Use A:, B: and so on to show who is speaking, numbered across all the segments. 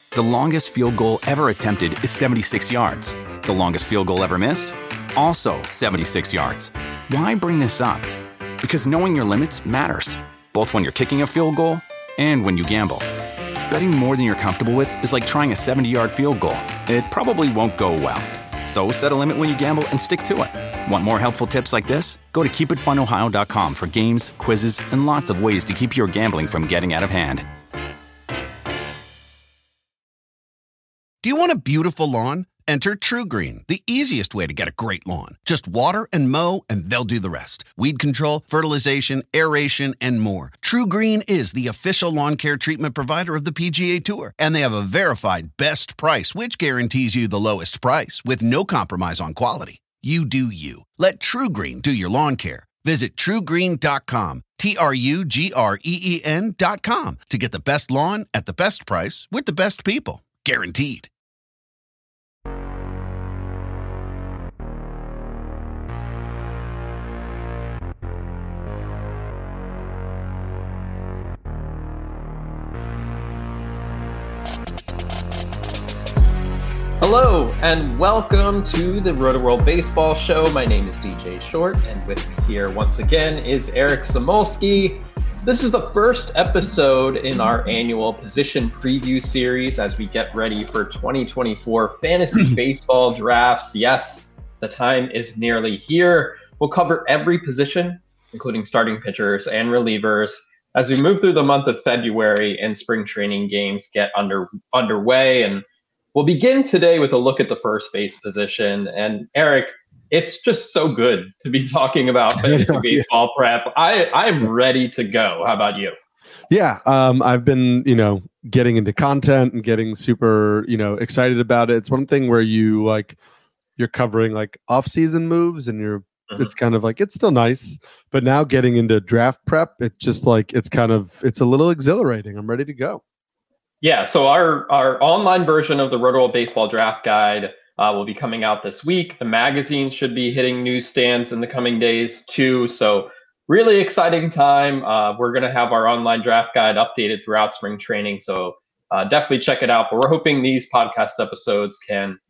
A: The longest field goal ever attempted is 76 yards. The longest field goal ever missed? Also 76 yards. Why bring this up? Because knowing your limits matters, both when you're kicking a field goal and when you gamble. Betting more than you're comfortable with is like trying a 70-yard field goal. It probably won't go well. So set a limit when you gamble and stick to it. Want more helpful tips like this? Go to keepitfunohio.com for games, quizzes, and lots of ways to keep your gambling from getting out of hand.
B: Do you want a beautiful lawn? Enter TruGreen, the easiest way to get a great lawn. Just water and mow, and they'll do the rest. Weed control, fertilization, aeration, and more. TruGreen is the official lawn care treatment provider of the PGA Tour, and they have a verified best price, which guarantees you the lowest price with no compromise on quality. You do you. Let TruGreen do your lawn care. Visit TruGreen.com, TruGreen.com, to get the best lawn at the best price with the best people. Guaranteed.
C: Hello, and welcome to the Roto-World Baseball Show. My name is DJ Short, and with me here once again is Eric Samolsky. This is the first episode in our annual position preview series as we get ready for 2024 fantasy baseball drafts. Yes, the time is nearly here. We'll cover every position, including starting pitchers and relievers, as we move through the month of February and spring training games get underway. And we'll begin today with a look at the first base position. And Eric, it's just so good to be talking about fantasy baseball prep. I'm ready to go. How about you?
D: Yeah, I've been, getting into content and getting super, excited about it. It's one thing where you're covering like off-season moves, and it's kind of like, it's still nice, but now getting into draft prep, it's just like, it's a little exhilarating. I'm ready to go.
C: Yeah, so our online version of the Roto-World Baseball Draft Guide will be coming out this week. The magazine should be hitting newsstands in the coming days too. So really exciting time. We're going to have our online draft guide updated throughout spring training. So definitely check it out. But we're hoping these podcast episodes can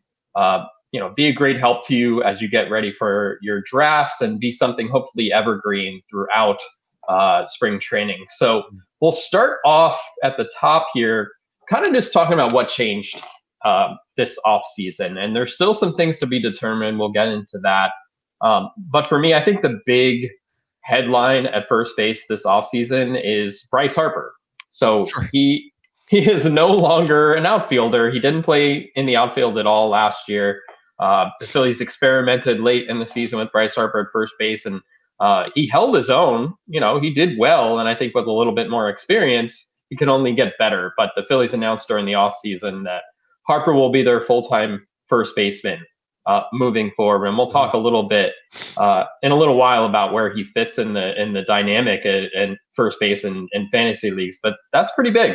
C: be a great help to you as you get ready for your drafts and be something hopefully evergreen throughout spring training. So we'll start off at the top here, kind of just talking about what changed this offseason. And there's still some things to be determined. We'll get into that. But for me, I think the big headline at first base this offseason is Bryce Harper. So sure. He is no longer an outfielder. He didn't play in the outfield at all last year. The Phillies experimented late in the season with Bryce Harper at first base, and he held his own. He did well, and I think with a little bit more experience, he can only get better. But the Phillies announced during the offseason that Harper will be their full-time first baseman moving forward. And we'll talk a little bit in a little while about where he fits in the dynamic and first base and fantasy leagues. But that's pretty big.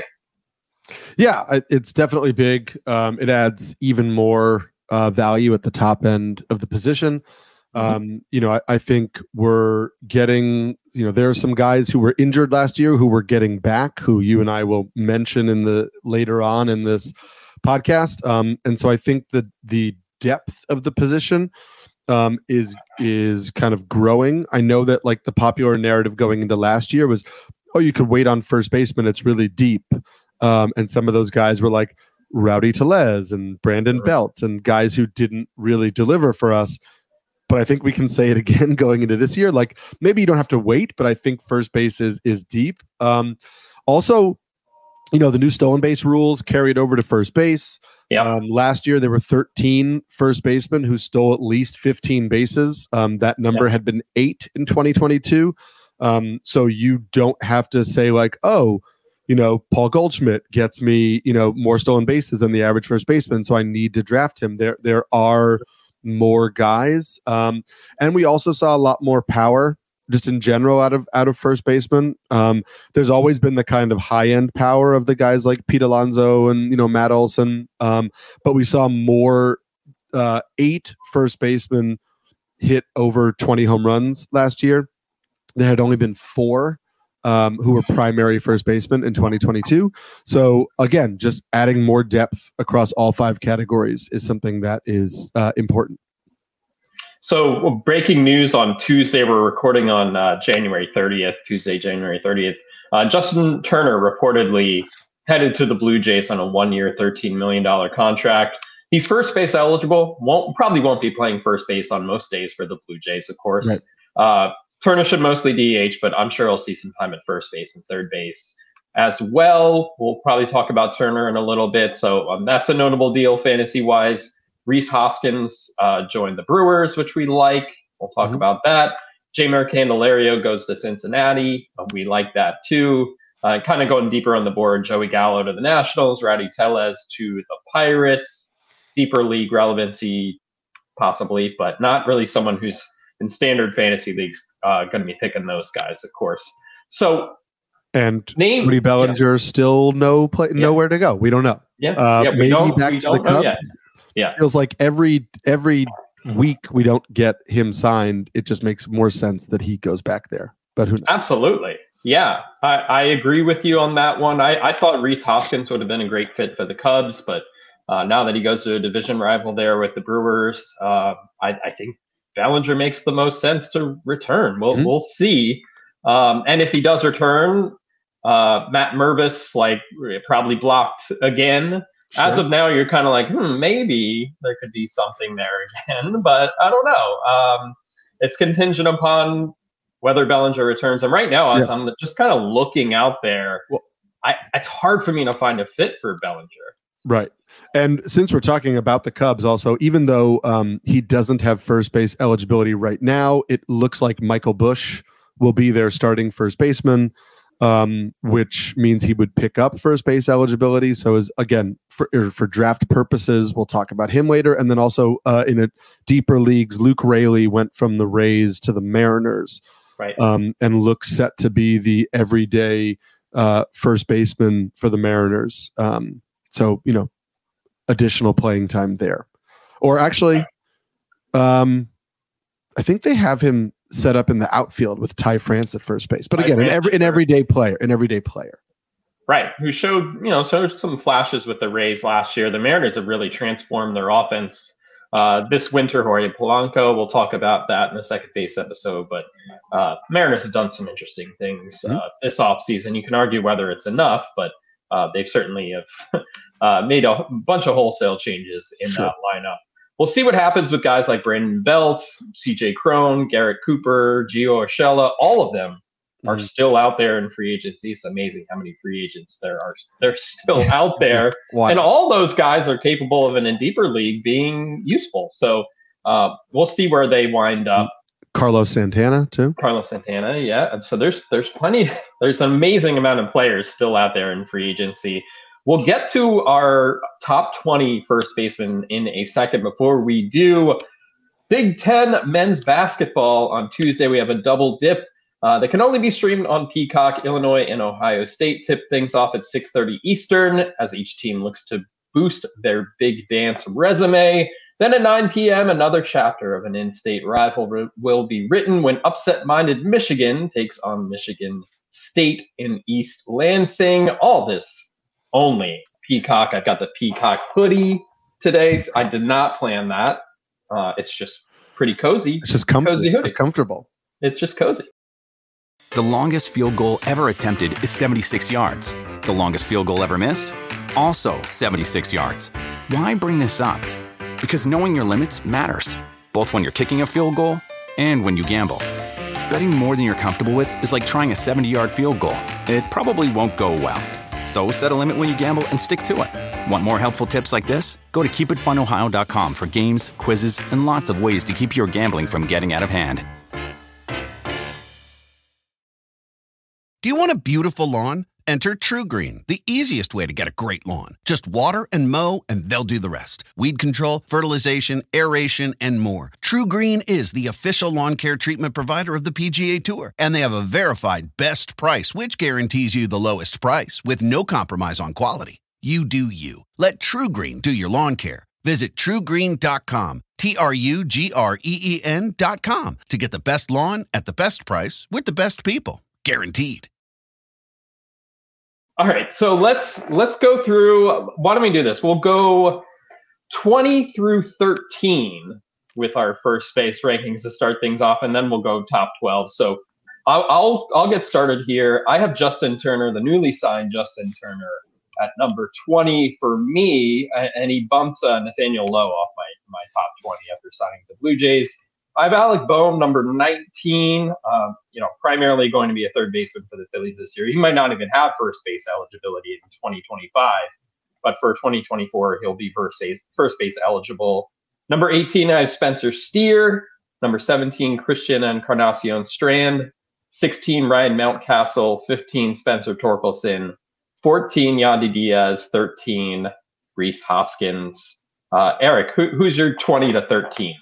D: Yeah, it's definitely big. It adds even more value at the top end of the position. I think we're getting, there are some guys who were injured last year who we're getting back, who you and I will mention later on in this podcast. And so I think that the depth of the position is kind of growing. I know that like the popular narrative going into last year was, oh, you could wait on first baseman. It's really deep. And some of those guys were like Rowdy Tellez and Brandon Belt and guys who didn't really deliver for us. But I think we can say it again going into this year. Like maybe you don't have to wait, but I think first base is deep. Also, the new stolen base rules carried over to first base. Yeah. Last year, there were 13 first basemen who stole at least 15 bases. That number had been 8 in 2022. So you don't have to say like, oh, Paul Goldschmidt gets me, more stolen bases than the average first baseman, so I need to draft him. There are more guys. And we also saw a lot more power just in general out of first baseman. There's always been the kind of high end power of the guys like Pete Alonso and, Matt Olson. But we saw more 8 first basemen hit over 20 home runs last year. There had only been 4 who were primary first basemen in 2022. So again, just adding more depth across all 5 categories is something that is important.
C: So breaking news on Tuesday, we're recording on January 30th, Tuesday, January 30th. Justin Turner reportedly headed to the Blue Jays on a 1-year, $13 million contract. He's first base eligible, probably won't be playing first base on most days for the Blue Jays, of course. Right. Turner should mostly DH, but I'm sure he'll see some time at first base and third base as well. We'll probably talk about Turner in a little bit. So that's a notable deal fantasy-wise. Rhys Hoskins joined the Brewers, which we like. We'll talk about that. Jeimer Candelario goes to Cincinnati. We like that too. Kind of going deeper on the board, Joey Gallo to the Nationals, Rowdy Tellez to the Pirates. Deeper league relevancy, possibly, but not really someone who's in standard fantasy leagues going to be picking those guys, of course. So,
D: and Cody Bellinger still nowhere to go. We don't know. Maybe back to the Cubs. Yeah, feels like every week we don't get him signed. It just makes more sense that he goes back there. But who knows?
C: Absolutely. Yeah, I agree with you on that one. I thought Rhys Hoskins would have been a great fit for the Cubs, but now that he goes to a division rival there with the Brewers, I think Bellinger makes the most sense to return. We'll see. And if he does return, Matt Mervis probably blocked again. Sure. As of now, you're kind of like, maybe there could be something there again, but I don't know. It's contingent upon whether Bellinger returns. And right now, I'm just kind of looking out there. Well, it's hard for me to find a fit for Bellinger.
D: Right. And since we're talking about the Cubs also, even though he doesn't have first base eligibility right now, it looks like Michael Busch will be their starting first baseman, which means he would pick up first base eligibility. So for draft purposes, we'll talk about him later. And then also in a deeper leagues, Luke Raley went from the Rays to the Mariners,
C: right?
D: And looks set to be the everyday first baseman for the Mariners. So, additional playing time there. Or actually, I think they have him set up in the outfield with Ty France at first base. But again, an everyday player.
C: Right. Who showed some flashes with the Rays last year. The Mariners have really transformed their offense this winter. Jorge Polanco, we'll talk about that in the second base episode. But Mariners have done some interesting things this offseason. You can argue whether it's enough, but they've certainly have made a bunch of wholesale changes in that lineup. We'll see what happens with guys like Brandon Belt, CJ Cron, Garrett Cooper, Gio Urshela. All of them are still out there in free agency. It's amazing how many free agents there are. They're still out there. Wow. And all those guys are capable of, in a deeper league, being useful. So we'll see where they wind up.
D: Carlos Santana, too.
C: Yeah. And so there's plenty. There's an amazing amount of players still out there in free agency. We'll get to our top 20 first basemen in a second. Before we do, Big Ten men's basketball on Tuesday. We have a double dip that can only be streamed on Peacock. Illinois and Ohio State tip things off at 6:30 Eastern as each team looks to boost their big dance resume. Then at 9 p.m., another chapter of an in-state rivalry will be written when upset-minded Michigan takes on Michigan State in East Lansing. All this only Peacock. I've got the Peacock hoodie today. I did not plan that. It's just pretty cozy.
D: It's just comfy. It's just comfortable.
C: It's just cozy.
A: The longest field goal ever attempted is 76 yards. The longest field goal ever missed? Also 76 yards. Why bring this up? Because knowing your limits matters, both when you're kicking a field goal and when you gamble. Betting more than you're comfortable with is like trying a 70-yard field goal. It probably won't go well. So set a limit when you gamble and stick to it. Want more helpful tips like this? Go to keepitfunohio.com for games, quizzes, and lots of ways to keep your gambling from getting out of hand.
B: Do you want a beautiful lawn? Enter TruGreen, the easiest way to get a great lawn. Just water and mow, and they'll do the rest. Weed control, fertilization, aeration, and more. TruGreen is the official lawn care treatment provider of the PGA Tour, and they have a verified best price, which guarantees you the lowest price with no compromise on quality. You do you. Let TruGreen do your lawn care. Visit TruGreen.com, TruGreen.com, to get the best lawn at the best price with the best people. Guaranteed.
C: All right, so let's go through. Why don't we do this? We'll go 20 through 13 with our first base rankings to start things off, and then we'll go top 12. So I'll get started here. I have Justin Turner, the newly signed Justin Turner, at number 20 for me, and he bumped Nathaniel Lowe off my top 20 after signing the Blue Jays. I have Alec Bohm, number 19, primarily going to be a third baseman for the Phillies this year. He might not even have first base eligibility in 2025, but for 2024, he'll be first base eligible. Number 18, I have Spencer Steer. Number 17, Christian Encarnacion Strand. 16, Ryan Mountcastle. 15, Spencer Torkelson. 14, Yandy Diaz. 13, Rhys Hoskins. Eric, who's your 20 to 13?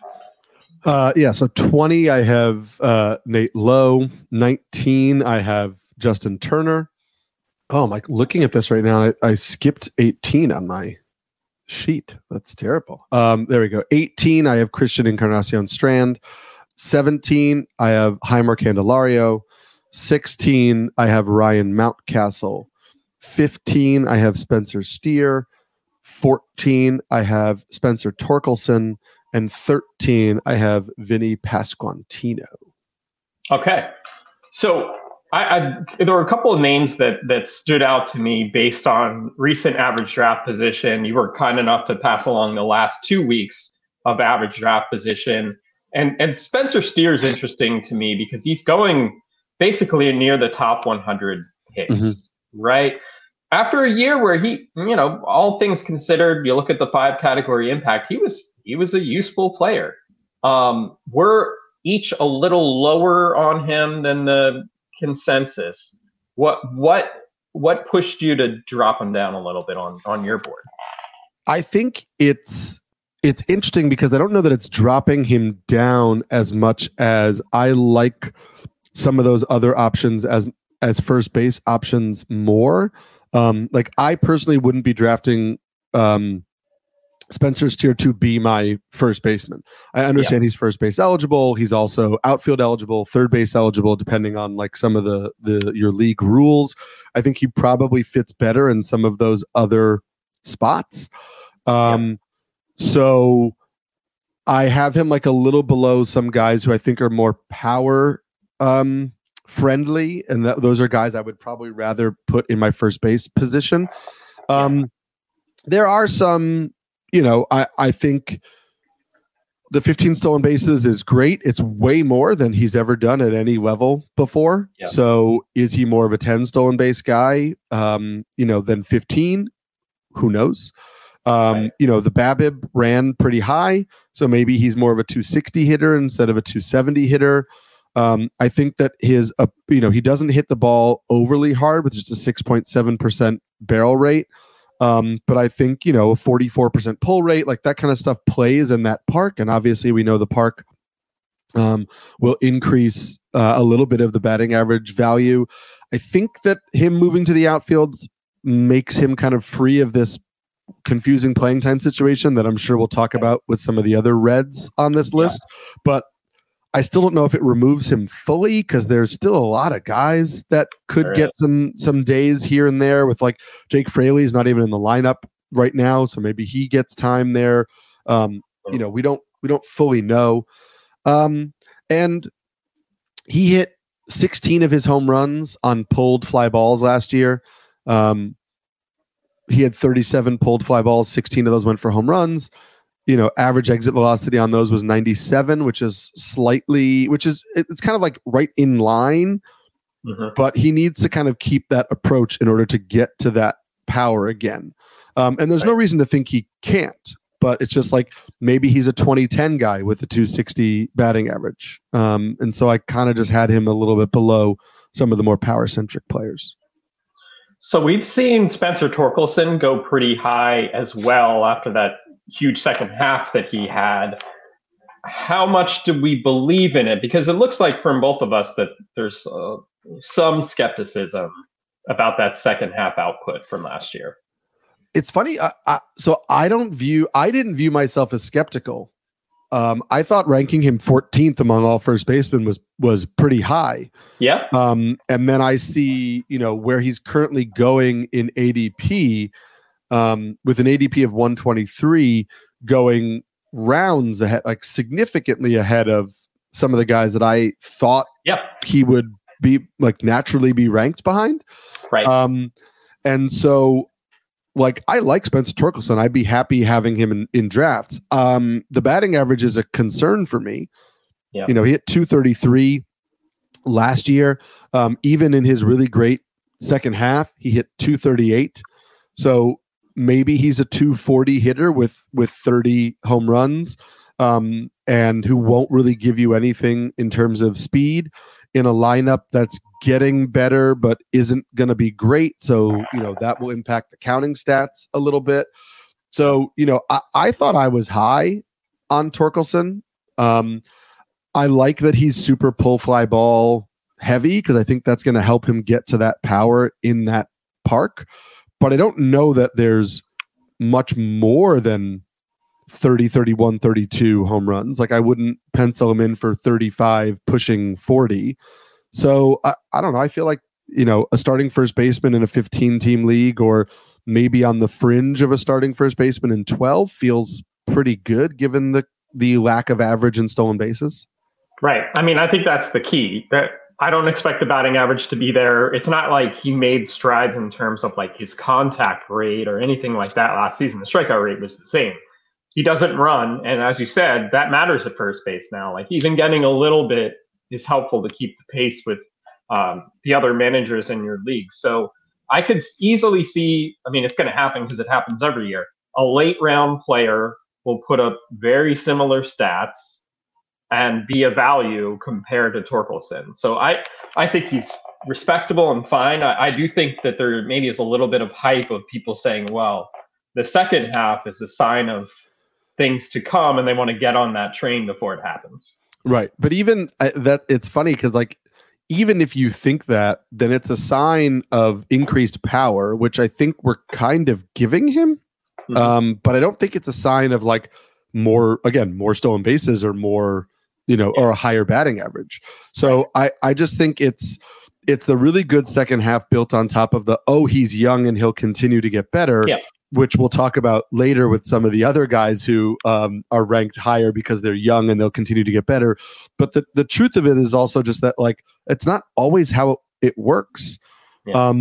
D: So 20, I have Nate Lowe. 19, I have Justin Turner. Oh, I'm looking at this right now. I skipped 18 on my sheet. That's terrible. There we go. 18, I have Christian Encarnacion Strand. 17, I have Heimer Candelario. 16, I have Ryan Mountcastle. 15, I have Spencer Steer. 14, I have Spencer Torkelson. And 13, I have Vinny Pasquantino.
C: Okay. So there were a couple of names that stood out to me based on recent average draft position. You were kind enough to pass along the last 2 weeks of average draft position. And Spencer Steer is interesting to me because he's going basically near the top 100 picks, right? After a year where he, all things considered, you look at the 5 category impact, he was a useful player. We're each a little lower on him than the consensus. What pushed you to drop him down a little bit on your board?
D: I think it's interesting because I don't know that it's dropping him down as much as I like some of those other options as first base options more. I personally wouldn't be drafting Spencer Steer to be my first baseman. I understand he's first base eligible. He's also outfield eligible, third base eligible, depending on some of your league rules. I think he probably fits better in some of those other spots. So I have him a little below some guys who I think are more power friendly, and those are guys I would probably rather put in my first base position. There are some, I think the 15 stolen bases is great. It's way more than he's ever done at any level before. Yeah. So is he more of a 10 stolen base guy, than 15? Who knows? Right. The BABIP ran pretty high, so maybe he's more of a 260 hitter instead of a 270 hitter. I think that his, he doesn't hit the ball overly hard with just a 6.7% barrel rate. But I think, a 44% pull rate, that kind of stuff plays in that park. And obviously we know the park will increase a little bit of the batting average value. I think that him moving to the outfield makes him kind of free of this confusing playing time situation that I'm sure we'll talk about with some of the other Reds on this list. But I still don't know if it removes him fully because there's still a lot of guys that could get some days here and there with Jake Fraley's not even in the lineup right now. So maybe he gets time there. We don't fully know. And he hit 16 of his home runs on pulled fly balls last year. He had 37 pulled fly balls. 16 of those went for home runs. Average exit velocity on those was 97, it's kind of right in line, but he needs to kind of keep that approach in order to get to that power again. And there's no reason to think he can't, but it's just maybe he's a 2010 guy with a 260 batting average. And so I kind of just had him a little bit below some of the more power centric players.
C: So we've seen Spencer Torkelson go pretty high as well after that huge second half that he had. How much do we believe in it? Because it looks like from both of us that there's some skepticism about that second half output from last year.
D: It's funny. So I didn't view myself as skeptical I thought ranking him 14th among all first basemen was pretty high.
C: Yeah.
D: And then I see, where he's currently going in ADP, with an ADP of 123, going rounds ahead, like significantly ahead of some of the guys that I thought he would be like naturally be ranked behind.
C: Right.
D: And so, like, I like Spencer Torkelson. I'd be happy having him in drafts. The batting average is a concern for me.
C: Yeah.
D: He hit 233 last year. Even in his really great second half, he hit 238. So maybe he's a 240 hitter with 30 home runs, and who won't really give you anything in terms of speed in a lineup that's getting better but isn't going to be great. So, that will impact the counting stats a little bit. So, I thought I was high on Torkelson. I like that he's super pull fly ball heavy because I think that's going to help him get to that power in that park. But I don't know that there's much more than 30, 31, 32 home runs. Like, I wouldn't pencil him in for 35 pushing 40. So I don't know. I feel like, a starting first baseman in a 15-team league, or maybe on the fringe of a starting first baseman in 12, feels pretty good given the lack of average in stolen bases.
C: Right. I mean, I think that's the key. I don't expect the batting average to be there. It's not like he made strides in terms of like his contact rate or anything like that last season. The strikeout rate was the same. He doesn't run. And as you said, that matters at first base now. Like, even getting a little bit is helpful to keep the pace with the other managers in your league. So I could easily see, I mean, it's going to happen because it happens every year. A late round player will put up very similar stats and be a value compared to Torkelson. So I think he's respectable and fine. I do think that there maybe is a little bit of hype of people saying, well, the second half is a sign of things to come, and they want to get on that train before it happens.
D: Right. But even that, it's funny because, like, even if you think that, then it's a sign of increased power, which I think we're kind of giving him. Mm-hmm. But I don't think it's a sign of like more stolen bases or more, or a higher batting average. So I just think it's the really good second half built on top of he's young and he'll continue to get better. Yeah. Which we'll talk about later with some of the other guys who are ranked higher because they're young and they'll continue to get better. But the truth of it is also just that, like, it's not always how it works. Yeah.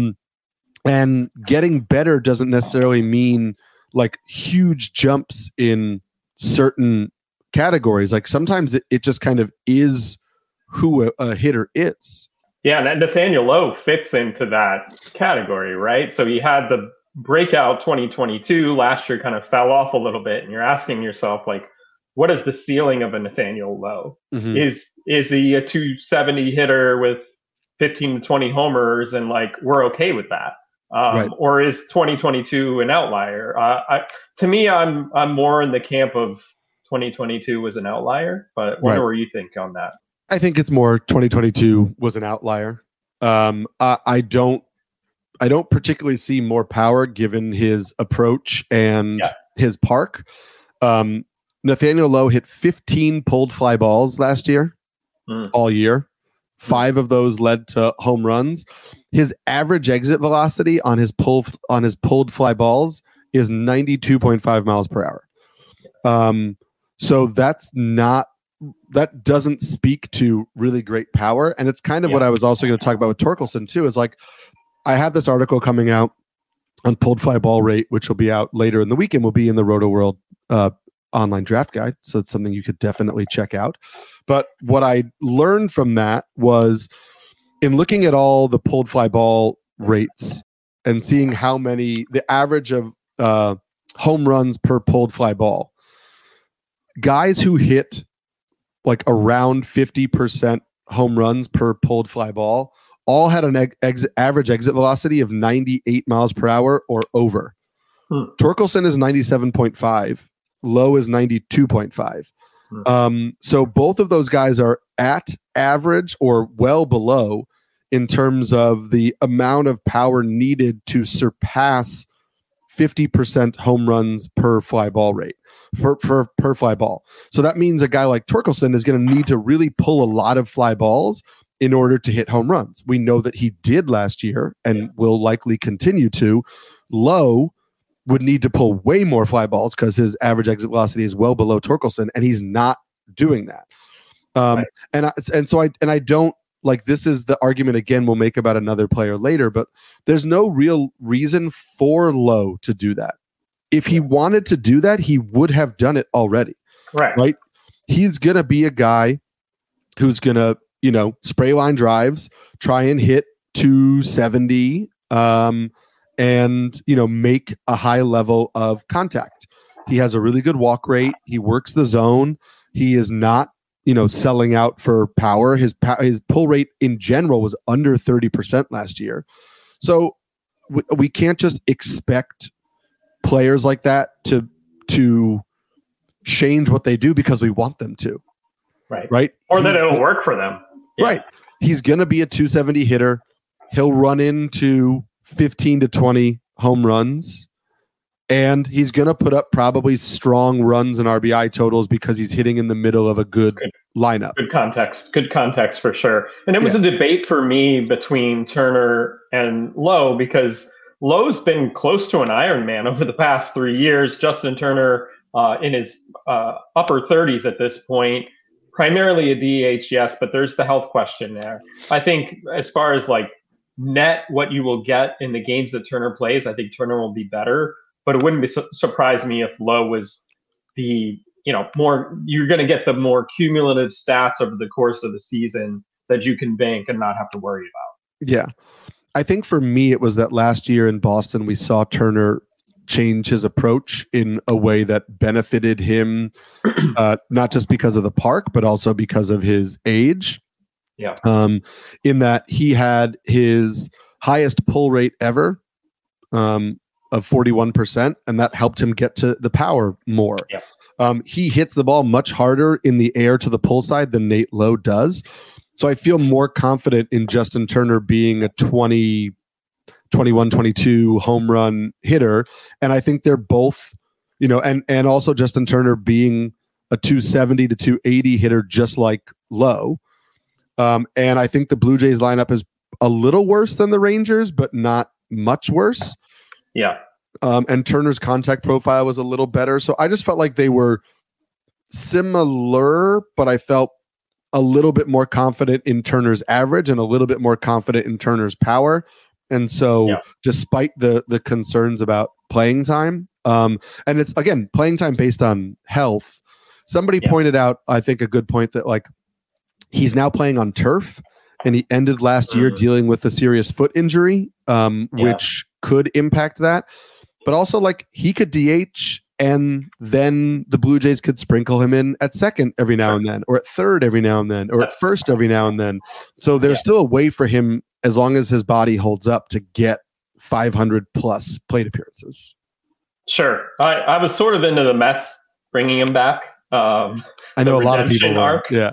D: And getting better doesn't necessarily mean like huge jumps in certain categories. Like, sometimes it just kind of is who a hitter is.
C: Yeah, and Nathaniel Lowe fits into that category, right? So he had the breakout 2022. Last year kind of fell off a little bit, and you're asking yourself, like, what is the ceiling of a Nathaniel Lowe? Mm-hmm. Is he a 270 hitter with 15 to 20 homers, and like we're okay with that? Right. Or is 2022 an outlier? To me, I'm more in the camp of 2022 was an outlier, but I wonder what you think on that.
D: I think it's more 2022 was an outlier. I don't particularly see more power given his approach and his park. Nathaniel Lowe hit 15 pulled fly balls last year, all year. 5 of those led to home runs. His average exit velocity on his pulled fly balls is 92.5 miles per hour. So that doesn't speak to really great power. And it's kind of what I was also going to talk about with Torkelson too, is like, I have this article coming out on pulled fly ball rate, which will be out later in the week and will be in the Roto World online draft guide. So it's something you could definitely check out. But what I learned from that was, in looking at all the pulled fly ball rates and seeing how many, the average of home runs per pulled fly ball, guys who hit like around 50% home runs per pulled fly ball all had an average exit velocity of 98 miles per hour or over. Torkelson is 97.5. Lowe is 92.5. So both of those guys are at average or well below in terms of the amount of power needed to surpass 50% home runs per fly ball rate per fly ball. So that means a guy like Torkelson is going to need to really pull a lot of fly balls in order to hit home runs. We know that he did last year and will likely continue to. Lowe would need to pull way more fly balls because his average exit velocity is well below Torkelson, and he's not doing that. Right. And I don't like, this is the argument again we'll make about another player later, but there's no real reason for Lowe to do that. If he wanted to do that, he would have done it already. Right? He's going to be a guy who's going to, spray line drives, try and hit 270, and, make a high level of contact. He has a really good walk rate. He works the zone. He is not, selling out for power. His pull rate in general was under 30% last year. So we can't just expect players like that to change what they do because we want them to. Right.
C: Or that it'll work for them.
D: Yeah. Right. He's going to be a 270 hitter. He'll run into 15 to 20 home runs, and he's going to put up probably strong runs and RBI totals because he's hitting in the middle of a good lineup.
C: Good context for sure. And it was a debate for me between Turner and Lowe, because Lowe's been close to an Iron Man over the past 3 years. Justin Turner in his upper 30s at this point, primarily a DH, yes, but there's the health question there. I think as far as like net what you will get in the games that Turner plays, I think Turner will be better, but it wouldn't surprise me if Lowe was the, more, you're going to get the more cumulative stats over the course of the season that you can bank and not have to worry about.
D: Yeah. I think for me, it was that last year in Boston, we saw Turner change his approach in a way that benefited him, not just because of the park, but also because of his age.
C: Yeah.
D: In that he had his highest pull rate ever of 41%, and that helped him get to the power more.
C: Yeah.
D: He hits the ball much harder in the air to the pull side than Nate Lowe does. So I feel more confident in Justin Turner being a 20, 21, 22 home run hitter. And I think they're both, and also Justin Turner being a 270 to 280 hitter, just like Lowe. And I think the Blue Jays lineup is a little worse than the Rangers, but not much worse.
C: Yeah.
D: And Turner's contact profile was a little better. So I just felt like they were similar, but I felt a little bit more confident in Turner's average and a little bit more confident in Turner's power. And so despite the concerns about playing time, and it's, again, playing time based on health, somebody pointed out, I think, a good point that, like, he's now playing on turf, and he ended last year dealing with a serious foot injury, which could impact that. But also, like, he could DH, and then the Blue Jays could sprinkle him in at second every now and then, or at third every now and then, or at first every now and then. So there's still a way for him, as long as his body holds up, to get 500 plus plate appearances.
C: Sure. I was sort of into the Mets bringing him back.
D: I know a lot of people are. Yeah.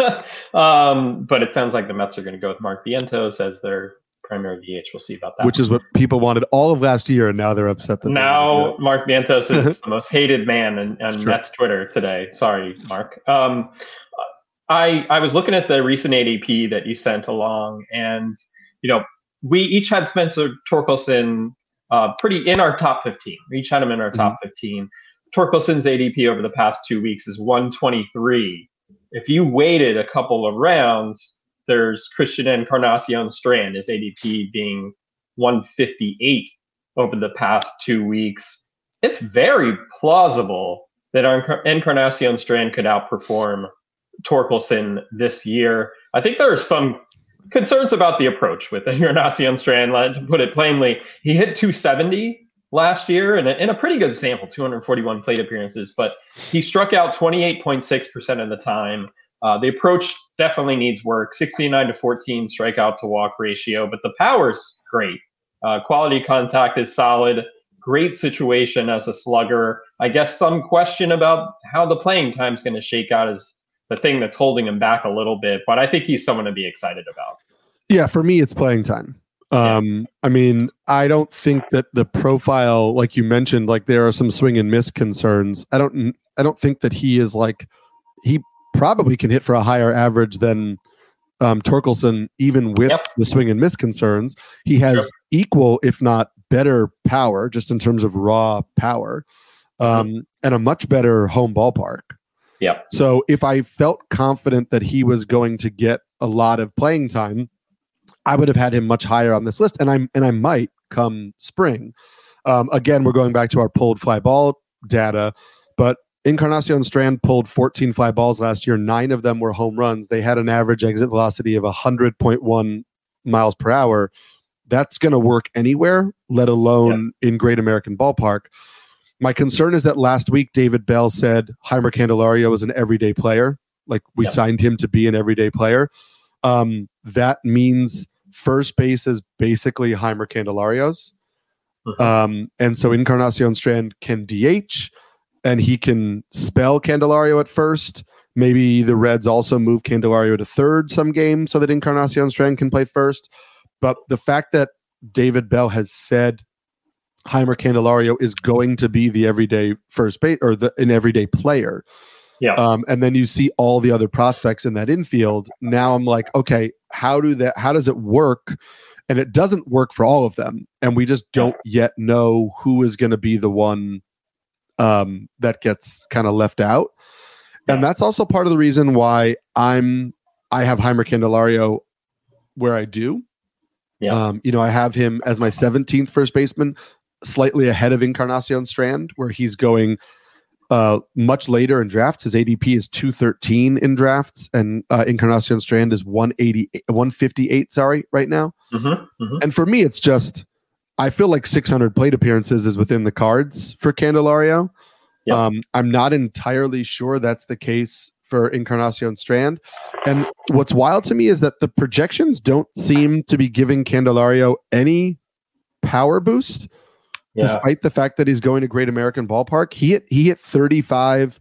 C: But it sounds like the Mets are going to go with Mark Vientos as their primary DH. We'll see about that.
D: Which is what people wanted all of last year, and now they're upset that
C: now Mark Vientos is the most hated man on Mets Twitter today. Sorry, Mark. I was looking at the recent ADP that you sent along, and we each had Spencer Torkelson pretty in our top 15. We each had him in our top 15. Torkelson's ADP over the past 2 weeks is 123. If you waited a couple of rounds, there's Christian Encarnacion Strand, his ADP being 158 over the past 2 weeks. It's very plausible that Encarnacion Strand could outperform Torkelson this year. I think there are some concerns about the approach with Encarnacion Strand. To put it plainly, he hit 270 last year in a pretty good sample, 241 plate appearances, but he struck out 28.6% of the time. The approach definitely needs work, 69 to 14 strikeout to walk ratio, but the power's great. Quality contact is solid. Great situation as a slugger. I guess some question about how the playing time is going to shake out is the thing that's holding him back a little bit, but I think he's someone to be excited about.
D: Yeah, for me, it's playing time. I mean, I don't think that the profile, like you mentioned, like there are some swing and miss concerns. I don't think that he is like, he probably can hit for a higher average than Torkelson, even with the swing and miss concerns. He has equal, if not better, power, just in terms of raw power, and a much better home ballpark.
C: Yeah.
D: So if I felt confident that he was going to get a lot of playing time, I would have had him much higher on this list, and I might come spring. Again, we're going back to our pulled fly ball data, but Encarnacion Strand pulled 14 fly balls last year. 9 of them were home runs. They had an average exit velocity of 100.1 miles per hour. That's going to work anywhere, let alone in Great American Ballpark. My concern is that last week, David Bell said Heimer Candelario was an everyday player. Like we signed him to be an everyday player. That means first base is basically Heimer Candelario's. And so Encarnacion Strand can DH, and he can spell Candelario at first. Maybe the Reds also move Candelario to third some game so that Encarnacion Strand can play first. But the fact that David Bell has said Heimer Candelario is going to be the everyday first base or an everyday player. And then you see all the other prospects in that infield. Now I'm like, okay, how does it work? And it doesn't work for all of them. And we just don't yet know who is going to be the one that gets kind of left out. And that's also part of the reason why I have Heimer Candelario where I do. I have him as my 17th first baseman, slightly ahead of Encarnacion Strand, where he's going much later in drafts. His ADP is 213 in drafts, and Encarnacion Strand is 158 right now. And for me, it's just, I feel like 600 plate appearances is within the cards for Candelario. I'm not entirely sure that's the case for Encarnacion Strand. And what's wild to me is that the projections don't seem to be giving Candelario any power boost, despite the fact that he's going to Great American Ballpark. He hit 35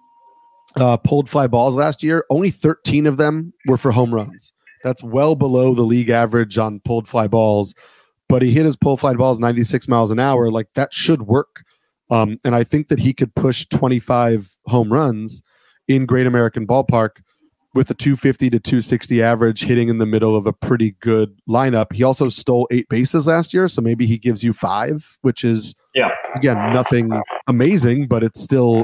D: pulled fly balls last year. Only 13 of them were for home runs. That's well below the league average on pulled fly balls. But he hit his pulled fly balls 96 miles an hour. Like, that should work. And I think that he could push 25 home runs in Great American Ballpark with a 250 to 260 average, hitting in the middle of a pretty good lineup. He also stole 8 bases last year, so maybe he gives you 5, which is, again, nothing amazing, but it still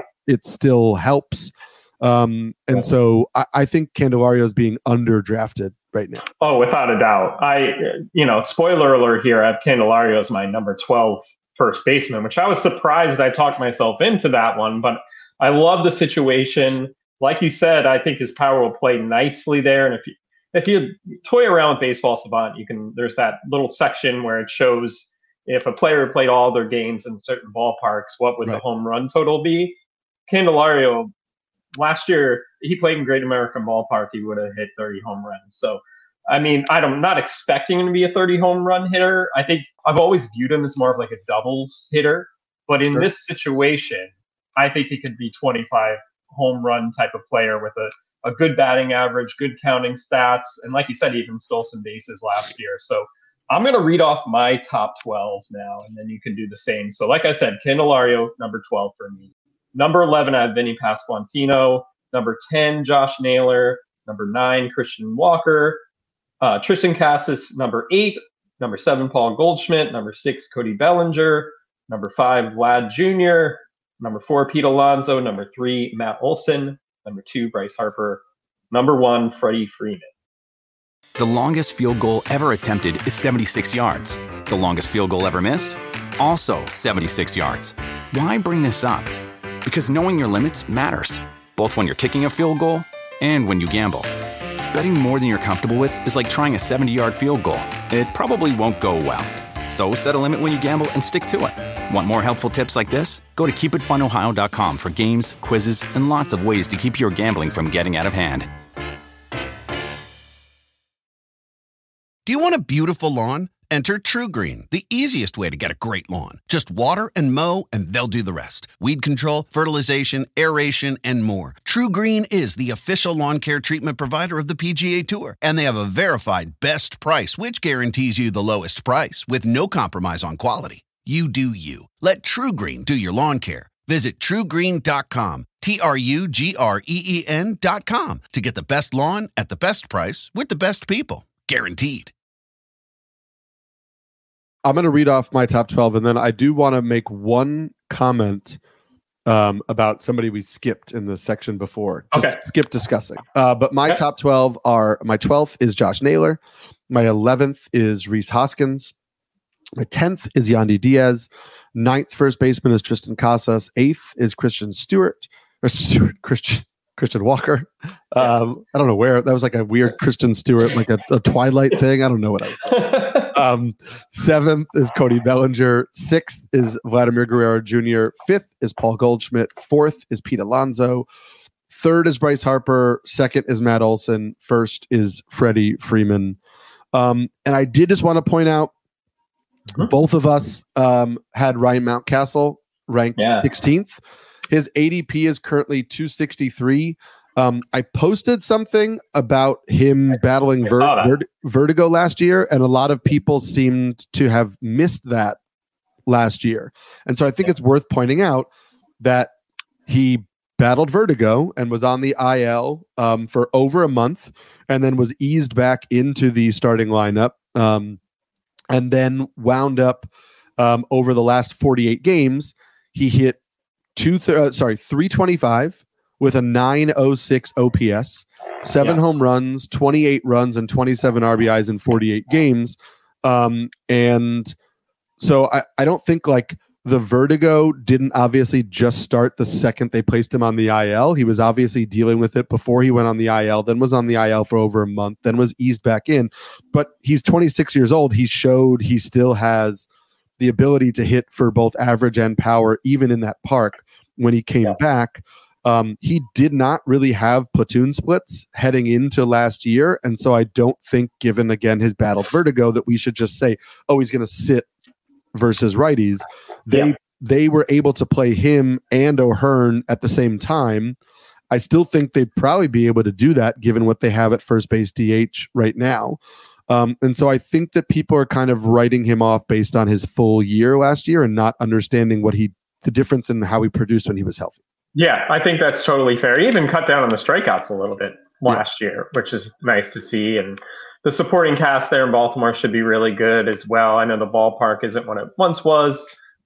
D: helps. And so I think Candelario is being underdrafted right now.
C: Oh, without a doubt. Spoiler alert here, I have Candelario as my number 12 first baseman, which I was surprised I talked myself into that one, but I love the situation. Like you said, I think his power will play nicely there. And if you toy around with Baseball Savant, there's that little section where it shows if a player played all their games in certain ballparks, what would the home run total be? Candelario, last year, he played in Great American Ballpark, he would have hit 30 home runs. So, I mean, I'm not expecting him to be a 30 home run hitter. I think I've always viewed him as more of like a doubles hitter. But in this situation, I think he could be 25 home run type of player with a good batting average, good counting stats. And like you said, he even stole some bases last year. So I'm going to read off my top 12 now, and then you can do the same. So like I said, Candelario, number 12 for me. Number 11, I have Vinny Pasquantino. Number 10, Josh Naylor. Number 9, Christian Walker. Tristan Casas, number 8. Number 7, Paul Goldschmidt. Number 6, Cody Bellinger. Number 5, Vlad Jr. Number 4, Pete Alonso. Number 3, Matt Olson. Number 2, Bryce Harper. Number 1, Freddie Freeman.
A: The longest field goal ever attempted is 76 yards. The longest field goal ever missed? Also 76 yards. Why bring this up? Because knowing your limits matters, both when you're kicking a field goal and when you gamble. Betting more than you're comfortable with is like trying a 70-yard field goal. It probably won't go well. So set a limit when you gamble and stick to it. Want more helpful tips like this? Go to keepitfunohio.com for games, quizzes, and lots of ways to keep your gambling from getting out of hand.
B: Do you want a beautiful lawn? Enter TruGreen, the easiest way to get a great lawn. Just water and mow, and they'll do the rest. Weed control, fertilization, aeration, and more. TruGreen is the official lawn care treatment provider of the PGA Tour, and they have a verified best price, which guarantees you the lowest price with no compromise on quality. You do you. Let TruGreen do your lawn care. Visit TruGreen.com, TruGreen.com, to get the best lawn at the best price with the best people. Guaranteed.
D: I'm going to read off my top 12, and then I do want to make one comment about somebody we skipped in the section before. Skip discussing. But my top 12 are, my 12th is Josh Naylor. My 11th is Rhys Hoskins. My 10th is Yandy Diaz. 9th first baseman is Tristan Casas. 8th is Christian Walker. I don't know where. That was like a weird Christian Stewart, like a Twilight thing. I don't know what I was. 7th is Cody Bellinger. 6th is Vladimir Guerrero Jr. 5th is Paul Goldschmidt. 4th is Pete Alonso. 3rd is Bryce Harper. 2nd is Matt Olson. 1st is Freddie Freeman. And I did just want to point out, both of us had Ryan Mountcastle ranked 16th. His ADP is currently 263. I posted something about him battling vertigo last year, and a lot of people seemed to have missed that last year. And so I think it's worth pointing out that he battled vertigo and was on the IL for over a month, and then was eased back into the starting lineup, and then wound up over the last 48 games. He hit 325 with a 906 OPS, 7 home runs, 28 runs, and 27 RBIs in 48 games. And so I don't think like the vertigo didn't obviously just start the second they placed him on the IL. He was obviously dealing with it before he went on the IL, then was on the IL for over a month, then was eased back in. But he's 26 years old. He showed he still has the ability to hit for both average and power, even in that park when he came back. He did not really have platoon splits heading into last year. And so I don't think, given, again, his battled vertigo, that we should just say, oh, he's going to sit versus righties. They were able to play him and O'Hearn at the same time. I still think they'd probably be able to do that given what they have at first base DH right now. And so I think that people are kind of writing him off based on his full year last year and not understanding the difference in how he produced when he was healthy.
C: Yeah, I think that's totally fair. He even cut down on the strikeouts a little bit last year, which is nice to see. And the supporting cast there in Baltimore should be really good as well. I know the ballpark isn't what it once was,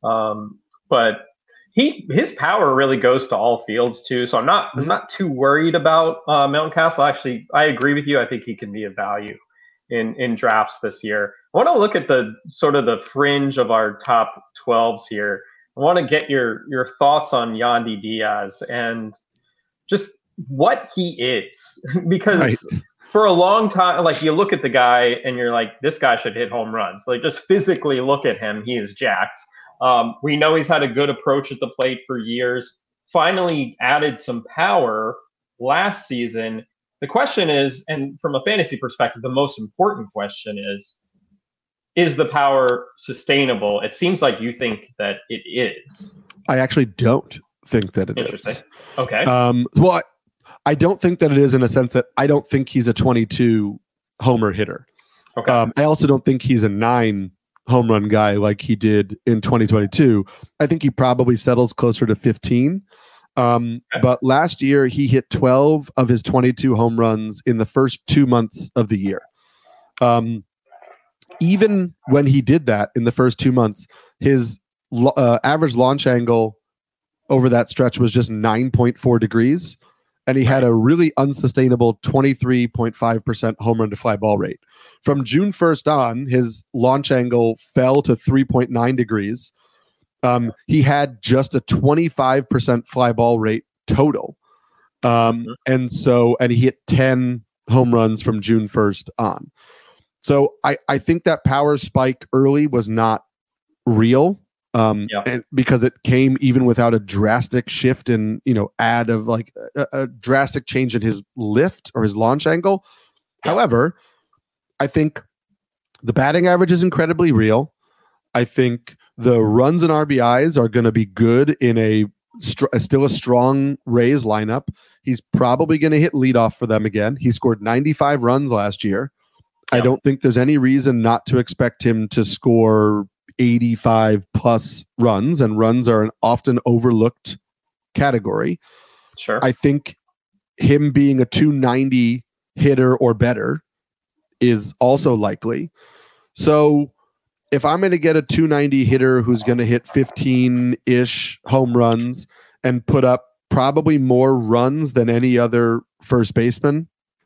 C: but his power really goes to all fields too. So I'm not too worried about Mountcastle. Actually, I agree with you. I think he can be a value in drafts this year. I want to look at the sort of the fringe of our top 12s here. I want to get your thoughts on Yandy Diaz and just what he is, because for a long time, like, you look at the guy and you're like, this guy should hit home runs. Like, just physically look at him. He is jacked. We know he's had a good approach at the plate for years. Finally added some power last season. The question is, and from a fantasy perspective, the most important question is the power sustainable? It seems like you think that it is. I actually don't think that it is. Okay.
D: Well, I don't think that it is in a sense that I don't think he's a 22 homer hitter. Okay. I also don't think he's a 9 home run guy like he did in 2022. I think he probably settles closer to 15. But last year he hit 12 of his 22 home runs in the first 2 months of the year. Even when he did that in the first 2 months, his average launch angle over that stretch was just 9.4 degrees. And he had a really unsustainable 23.5% home run to fly ball rate. From June 1st on, his launch angle fell to 3.9 degrees. He had just a 25% fly ball rate total. And he hit 10 home runs from June 1st on. So I think that power spike early was not real. And because it came even without a drastic shift in, add of like a drastic change in his lift or his launch angle. However, I think The batting average is incredibly real. I think the runs and RBIs are going to be good in still a strong Rays lineup. He's probably going to hit leadoff for them again. He scored 95 runs last year. I don't think there's any reason not to expect him to score 85 plus runs, and runs are an often overlooked category.
C: Sure.
D: I think him being a 290 hitter or better is also likely. So if I'm going to get a 290 hitter who's going to hit 15-ish home runs and put up probably more runs than any other first baseman,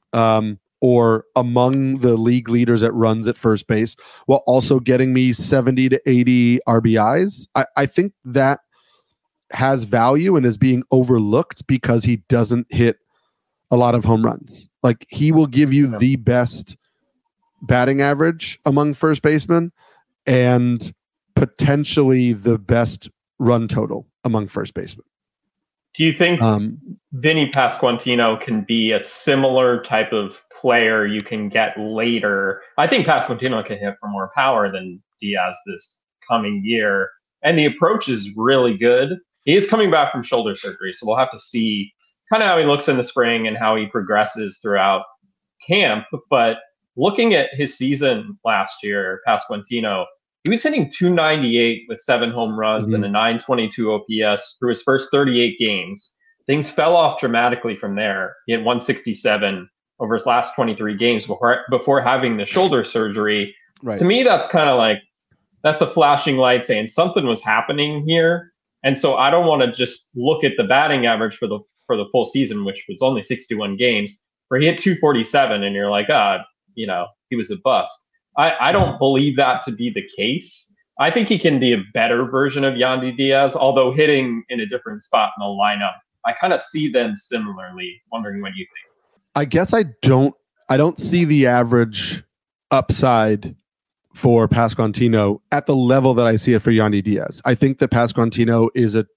D: or among the league leaders at runs at first base, while also getting me 70 to 80 RBIs, I think that has value and is being overlooked because he doesn't hit a lot of home runs. Like, he will give you the best batting average among first basemen and potentially the best run total among first basemen.
C: Do you think Vinny Pasquantino can be a similar type of player you can get later? I think Pasquantino can hit for more power than Diaz this coming year, and the approach is really good. He is coming back from shoulder surgery, so we'll have to see kind of how he looks in the spring and how he progresses throughout camp. But looking at his season last year, Pasquantino, he was hitting 298 with 7 home runs and a 922 OPS through his first 38 games. Things fell off dramatically from there. He had 167 over his last 23 games before having the shoulder surgery. Right. To me, that's kind of like, that's a flashing light saying something was happening here. And so I don't want to just look at the batting average for the full season, which was only 61 games, where he hit 247 and you're like, he was a bust. I don't believe that to be the case. I think he can be a better version of Yandy Diaz, although hitting in a different spot in the lineup. I kind of see them similarly. Wondering what you think.
D: I guess I don't see the average upside for Pasquantino at the level that I see it for Yandy Diaz. I think that Pasquantino is a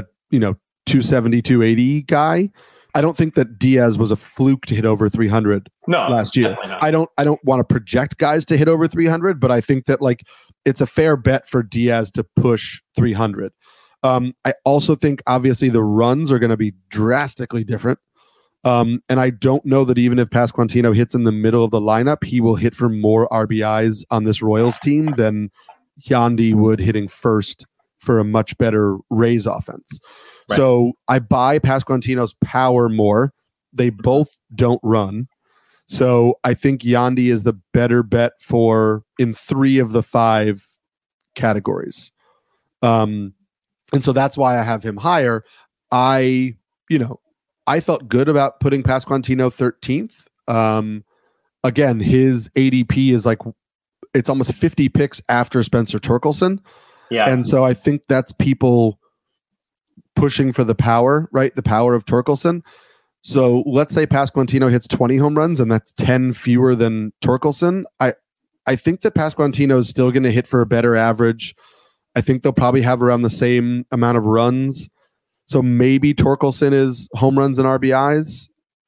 D: 270, 280 guy. I don't think that Diaz was a fluke to hit over 300 last year. I don't want to project guys to hit over 300, but I think that it's a fair bet for Diaz to push 300. I also think obviously the runs are going to be drastically different. And I don't know that even if Pasquantino hits in the middle of the lineup, he will hit for more RBIs on this Royals team than Yandy would hitting first for a much better Rays offense. Right. So I buy Pasquantino's power more. They both don't run. So I think Yandy is the better bet in 3 of the 5 categories. And so that's why I have him higher. I felt good about putting Pasquantino 13th. Again, his ADP is it's almost 50 picks after Spencer Torkelson. Yeah. And so I think that's people pushing for the power, right? The power of Torkelson. So let's say Pasquantino hits 20 home runs and that's 10 fewer than Torkelson. I think that Pasquantino is still going to hit for a better average. I think they'll probably have around the same amount of runs. So maybe Torkelson is home runs and RBIs.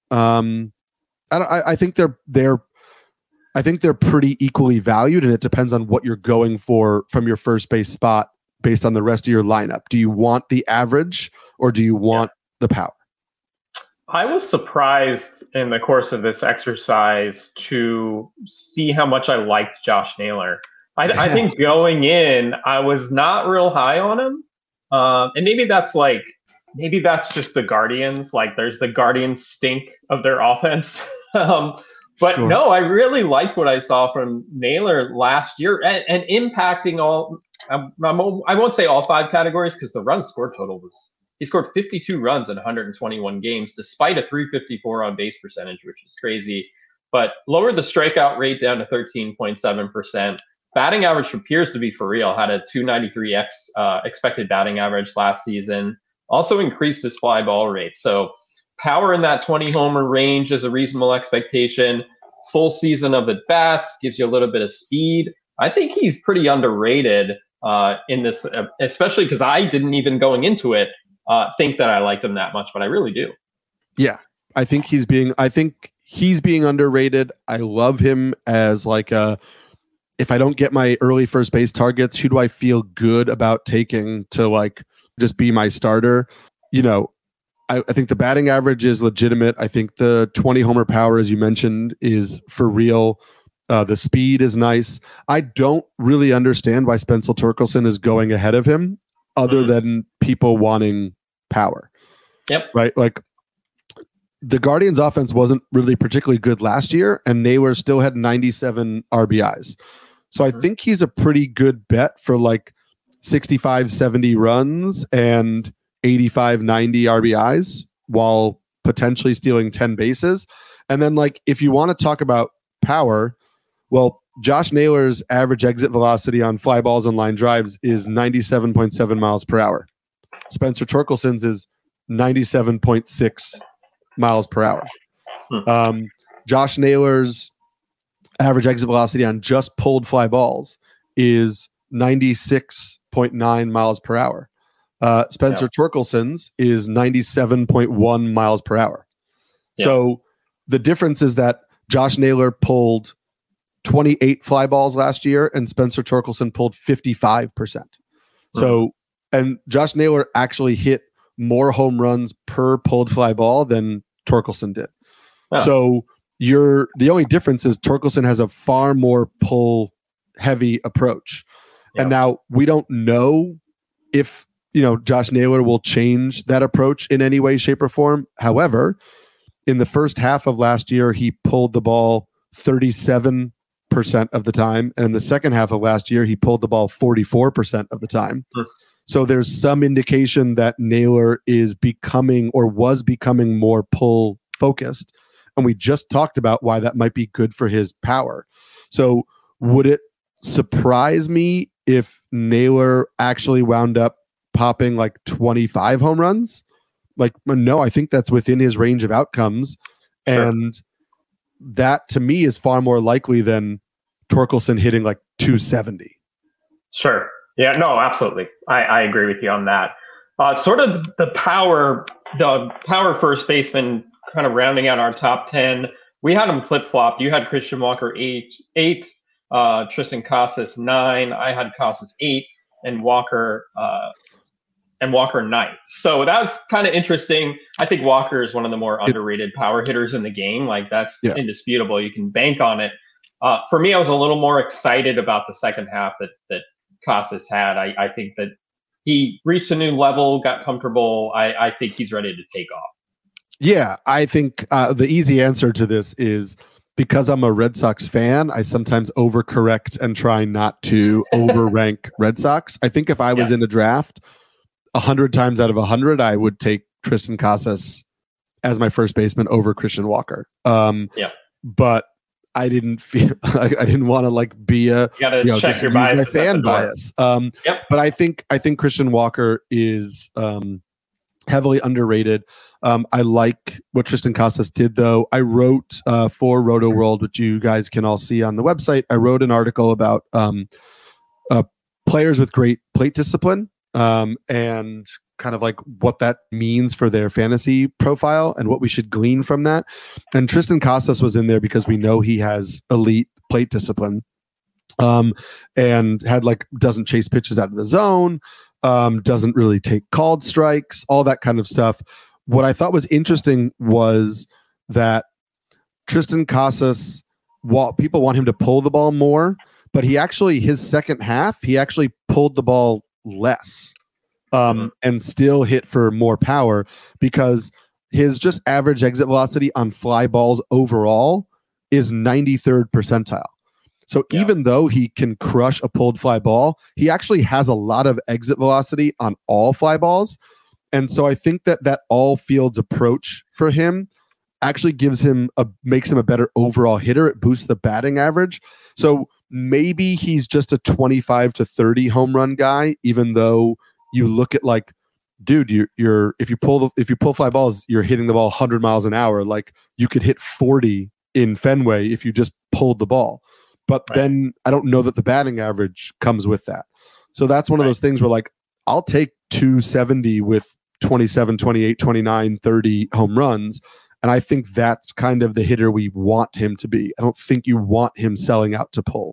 D: I think they're pretty equally valued, and it depends on what you're going for from your first base spot based on the rest of your lineup. Do you want the average or do you want the power?
C: I was surprised in the course of this exercise to see how much I liked Josh Naylor. I think going in, I was not real high on him. And maybe that's just the Guardians. There's the Guardians stink of their offense. But sure. No, I really liked what I saw from Naylor last year and impacting all. I won't say all 5 categories because the run score total he scored 52 runs in 121 games, despite a 354 on base percentage, which is crazy. But lowered the strikeout rate down to 13.7%. Batting average appears to be for real. Had a 293 expected batting average last season. Also increased his fly ball rate. So power in that 20 homer range is a reasonable expectation. Full season of at bats gives you a little bit of speed. I think he's pretty underrated in this, especially because I didn't even going into it think that I liked him that much, but I really do.
D: Yeah, I think he's being underrated. I love him as a if I don't get my early first base targets, who do I feel good about taking to like just be my starter? You know, I think the batting average is legitimate. I think the 20 homer power, as you mentioned, is for real. The speed is nice. I don't really understand why Spencer Torkelson is going ahead of him other than people wanting power.
C: Yep.
D: Right? Like the Guardians offense wasn't really particularly good last year, and Naylor still had 97 RBIs. So I think he's a pretty good bet for like 65, 70 runs and 85, 90 RBIs while potentially stealing 10 bases. And then like, if you want to talk about power, well, Josh Naylor's average exit velocity on fly balls and line drives is 97.7 miles per hour. Spencer Torkelson's is 97.6 miles per hour. Josh Naylor's average exit velocity on just pulled fly balls is 96.9 miles per hour. Spencer Torkelson's is 97.1 miles per hour. Yeah. So the difference is that Josh Naylor pulled 28 fly balls last year and Spencer Torkelson pulled 55%. So, and Josh Naylor actually hit more home runs per pulled fly ball than Torkelson did. So the only difference is Torkelson has a far more pull heavy approach. And now we don't know if, Josh Naylor will change that approach in any way, shape, or form. However, in the first half of last year, he pulled the ball 37% of the time. And in the second half of last year, he pulled the ball 44% of the time. So there's some indication that Naylor is becoming or was becoming more pull focused. And we just talked about why that might be good for his power. So would it surprise me if Naylor actually wound up popping like 25 home runs? Like, no, I think that's within his range of outcomes. Sure. And that to me is far more likely than Torkelson hitting like 270.
C: Sure. Yeah, no, absolutely. I agree with you on that. Sort of the power first baseman kind of rounding out our top 10. We had them flip-flopped. You had Christian Walker 8th, Tristan Casas 9. I had Casas 8 and Walker 9th. So that's kind of interesting. I think Walker is one of the more underrated power hitters in the game. Like that's indisputable. You can bank on it. For me, I was a little more excited about the second half that Casas had. I think that he reached a new level, got comfortable. I think he's ready to take off.
D: Yeah, I think the easy answer to this is because I'm a Red Sox fan, I sometimes overcorrect and try not to overrank Red Sox. I think if I was in a draft, 100 times out of 100, I would take Tristan Casas as my first baseman over Christian Walker. But I didn't feel I didn't want to like be a
C: check your bias,
D: my fan bias. But I think Christian Walker is heavily underrated. I like what Tristan Casas did, though. I wrote for Roto World, which you guys can all see on the website. I wrote an article about players with great plate discipline and kind of like what that means for their fantasy profile and what we should glean from that. And Tristan Casas was in there because we know he has elite plate discipline and doesn't chase pitches out of the zone, doesn't really take called strikes, all that kind of stuff. What I thought was interesting was that Tristan Casas, while people want him to pull the ball more, but his second half, he actually pulled the ball less and still hit for more power because his just average exit velocity on fly balls overall is 93rd percentile. So even though he can crush a pulled fly ball, he actually has a lot of exit velocity on all fly balls. And so I think that all fields approach for him actually makes him a better overall hitter. It boosts the batting average. So maybe he's just a 25 to 30 home run guy, even though you look at like, dude, if you pull fly balls, you're hitting the ball 100 miles an hour. Like you could hit 40 in Fenway if you just pulled the ball. But then I don't know that the batting average comes with that. So that's one of those things where like, I'll take 270 with 27, 28, 29, 30 home runs. And I think that's kind of the hitter we want him to be. I don't think you want him selling out to pull.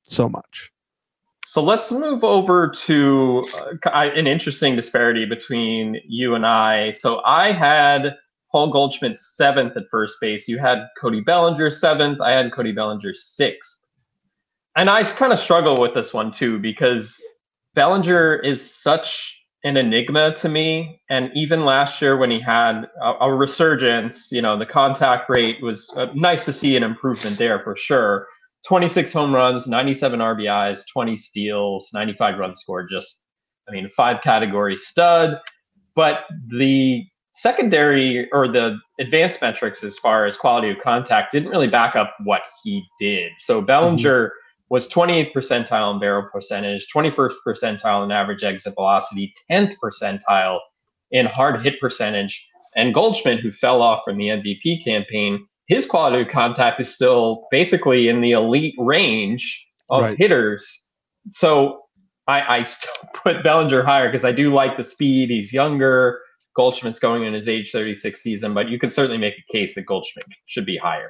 D: so much.
C: So let's move over to an interesting disparity between you and I. So I had Paul Goldschmidt 7th at first base. You had Cody Bellinger 7th. I had Cody Bellinger 6th. And I kind of struggle with this one too, because Bellinger is such an enigma to me. And even last year when he had a resurgence, the contact rate was nice to see an improvement there for sure. 26 home runs, 97 RBIs, 20 steals, 95 runs scored. Five category stud. But the secondary or the advanced metrics as far as quality of contact didn't really back up what he did. So Bellinger was 28th percentile in barrel percentage, 21st percentile in average exit velocity, 10th percentile in hard hit percentage. And Goldschmidt, who fell off from the MVP campaign, his quality of contact is still basically in the elite range of hitters. So I still put Bellinger higher because I do like the speed. He's younger. Goldschmidt's going in his age 36 season, but you can certainly make a case that Goldschmidt should be higher.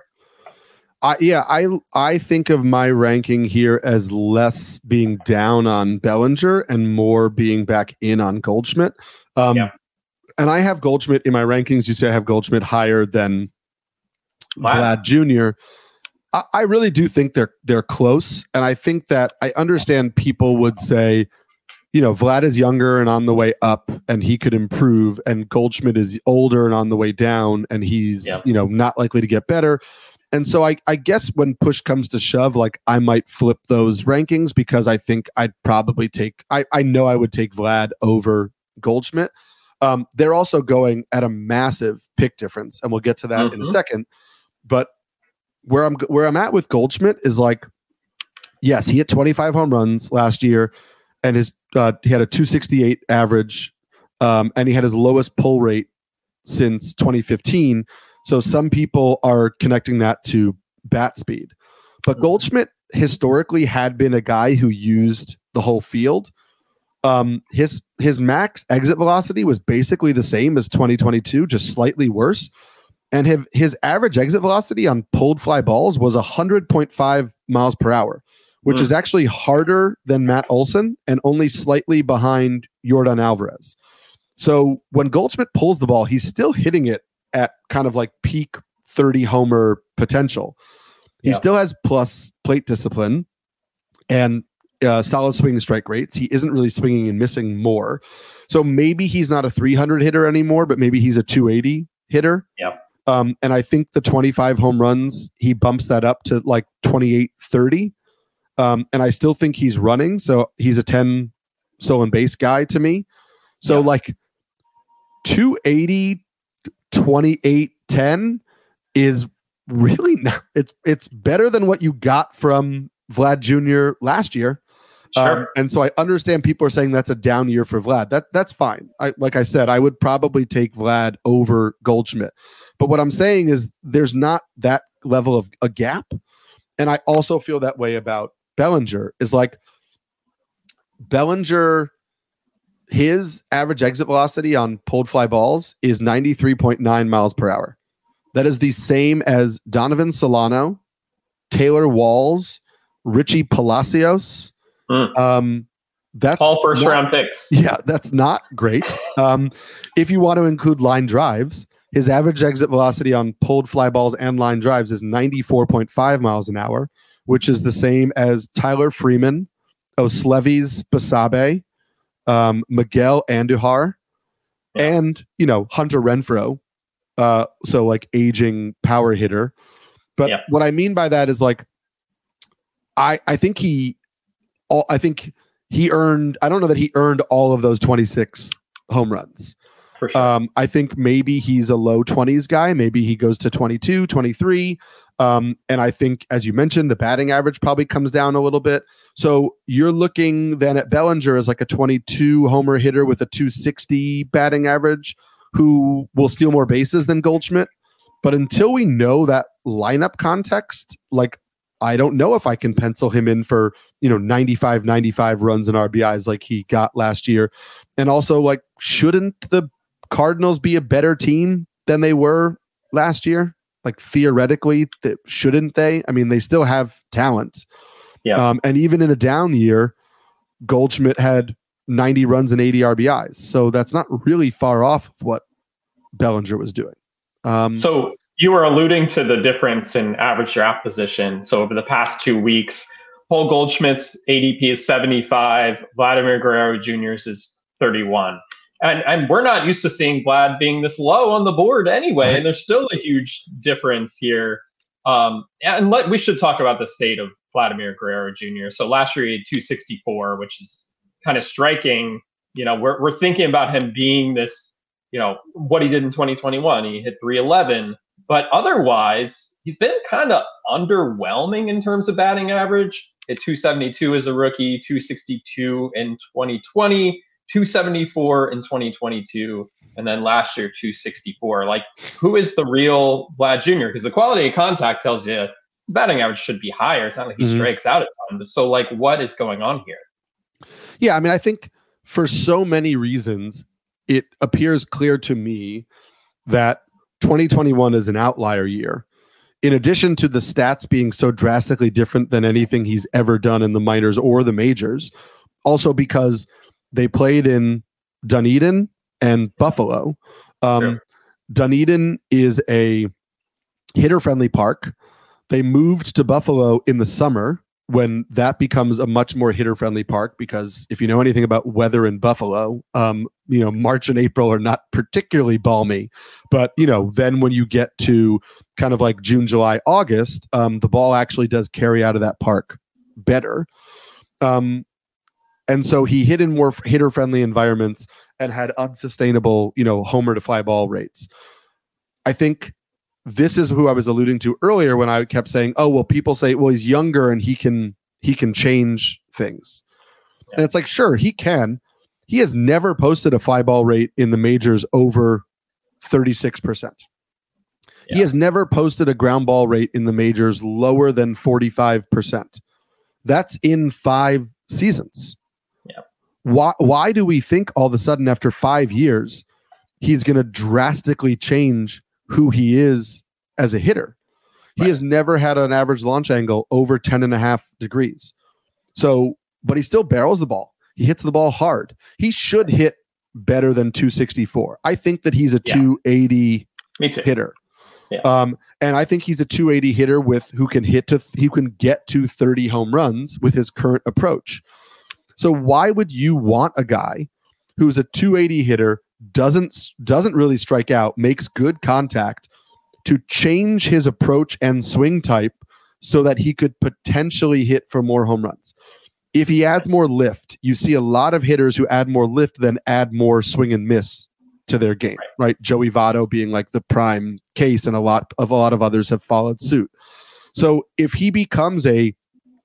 D: I think of my ranking here as less being down on Bellinger and more being back in on Goldschmidt. And I have Goldschmidt in my rankings. You say I have Goldschmidt higher than Vlad Jr. I really do think they're close, and I think that I understand people would say, Vlad is younger and on the way up, and he could improve, and Goldschmidt is older and on the way down, and he's not likely to get better. And so I guess when push comes to shove, like I might flip those rankings because I think I'd probably I know I would take Vlad over Goldschmidt. They're also going at a massive pick difference, and we'll get to that in a second. But where I'm at with Goldschmidt is like, yes, he hit 25 home runs last year, and he had a 268 average, and he had his lowest pull rate since 2015. So some people are connecting that to bat speed, but Goldschmidt historically had been a guy who used the whole field. His max exit velocity was basically the same as 2022, just slightly worse. And his average exit velocity on pulled fly balls was 100.5 miles per hour, which is actually harder than Matt Olson and only slightly behind Yordan Alvarez. So when Goldschmidt pulls the ball, he's still hitting it at kind of like peak 30 homer potential. He still has plus plate discipline and solid swing and strike rates. He isn't really swinging and missing more. So maybe he's not a 300 hitter anymore, but maybe he's a 280 hitter.
C: Yeah.
D: And I think the 25 home runs, he bumps that up to like 28, 30. And I still think he's running. So he's a 10 stolen base guy to me. So like 280, 28, 10 is really not, it's better than what you got from Vlad Jr. last year.
C: Sure.
D: And so I understand people are saying that's a down year for Vlad. That's fine. Like I said, I would probably take Vlad over Goldschmidt. But what I'm saying is there's not that level of a gap. And I also feel that way about Bellinger. Is like Bellinger, his average exit velocity on pulled fly balls is 93.9 miles per hour. That is the same as Donovan Solano, Taylor Walls, Richie Palacios. That's
C: all first round picks.
D: Yeah, that's not great. If you want to include line drives, his average exit velocity on pulled fly balls and line drives is 94.5 miles an hour, which is the same as Tyler Freeman, Oslevis Basabe, Miguel Andujar, and Hunter Renfroe. So like aging power hitter. But what I mean by that is like I think he earned, I don't know that he earned all of those 26 home runs.
C: For sure.
D: I think maybe he's a low 20s guy. Maybe he goes to 22, 23. And I think, as you mentioned, the batting average probably comes down a little bit. So you're looking then at Bellinger as like a 22 homer hitter with a 260 batting average who will steal more bases than Goldschmidt. But until we know that lineup context, like, I don't know if I can pencil him in for, 95 runs and RBIs like he got last year. And also, like, shouldn't the Cardinals be a better team than they were last year? Like, theoretically, shouldn't they? I mean, they still have talent.
C: Yeah.
D: And even in a down year, Goldschmidt had 90 runs and 80 RBIs. So that's not really far off of what Bellinger was doing.
C: So you were alluding to the difference in average draft position. So over the past 2 weeks, Paul Goldschmidt's ADP is 75, Vladimir Guerrero Jr.'s is 31. And we're not used to seeing Vlad being this low on the board anyway, and there's still a huge difference here. We should talk about the state of Vladimir Guerrero Jr. So last year he had 264, which is kind of striking. We're thinking about him being this, what he did in 2021. He hit 311, but otherwise he's been kind of underwhelming in terms of batting average. At 272 as a rookie, 262 in 2020, 274 in 2022, and then last year 264. Like, who is the real Vlad Jr.? Because the quality of contact tells you batting average should be higher. It's not like he strikes out a ton. So, like, what is going on here?
D: Yeah, I mean, I think for so many reasons, it appears clear to me that 2021 is an outlier year. In addition to the stats being so drastically different than anything he's ever done in the minors or the majors, also because they played in Dunedin and Buffalo.
C: Sure.
D: Dunedin is a hitter-friendly park. They moved to Buffalo in the summer when that becomes a much more hitter-friendly park, because if you know anything about weather in Buffalo, March and April are not particularly balmy. But, then when you get to kind of like June, July, August, the ball actually does carry out of that park better. And so he hit in more hitter-friendly environments and had unsustainable, homer to fly ball rates. I think this is who I was alluding to earlier when I kept saying, oh, well, people say, well, he's younger and he can change things. Yeah. And it's like, sure, he can. He has never posted a fly ball rate in the majors over 36%. Yeah. He has never posted a ground ball rate in the majors lower than 45%. That's in 5 seasons.
C: Yeah.
D: Why do we think all of a sudden after 5 years, he's going to drastically change who he is as a hitter? He has never had an average launch angle over 10.5 degrees. So, but he still barrels the ball. He hits the ball hard. He should hit better than 264. I think that he's a 280 hitter.
C: Yeah.
D: And I think he's a 280 hitter who can get to 30 home runs with his current approach. So why would you want a guy who's a 280 hitter, doesn't really strike out, makes good contact, to change his approach and swing type so that he could potentially hit for more home runs? If he adds more lift, you see a lot of hitters who add more lift than add more swing and miss to their game, right? Joey Votto being like the prime case, and a lot of others have followed suit. So if he becomes a